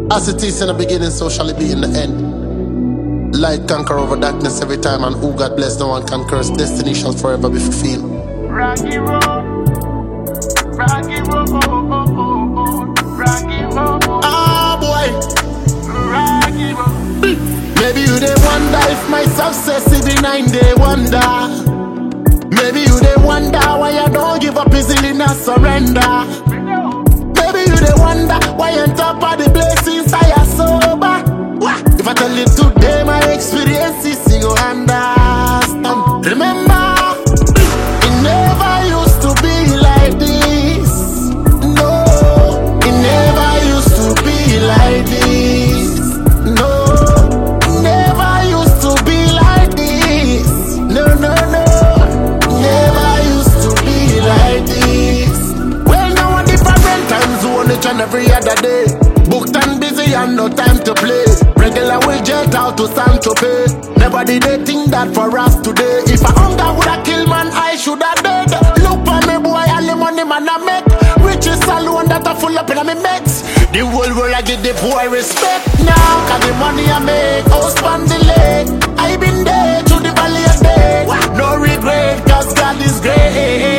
As it is in the beginning, so shall it be in the end. Light conquer over darkness every time, and who God bless, no one can curse. Destiny shall forever be fulfilled. Rocky road, rocky road, rocky road. Ah boy, rocky road. Maybe you they wonder if my success is behind they wonder. Maybe you they wonder why I don't give up easily, not surrender. Maybe you they wonder why on top of the blessings I am sober. If I tell you today my experiences, you go understand. Remember, it never used to be like this. No, it never used to be like this. No, it never used to be like this. No, no, no, never used to be like this. Well, now on different time zone, each and every other day. Booked and busy and no time to play. Regular we jet out to San Tropez. Never did they think that for us today. If I hunger would have killed man, I should have dead. Look for me boy, all the money man I make. Riches alone that are full up in my mates. The whole world I give the boy respect now. Cause the money I make, house on the lake. I been there through the valley of death. No regret, cause God is great.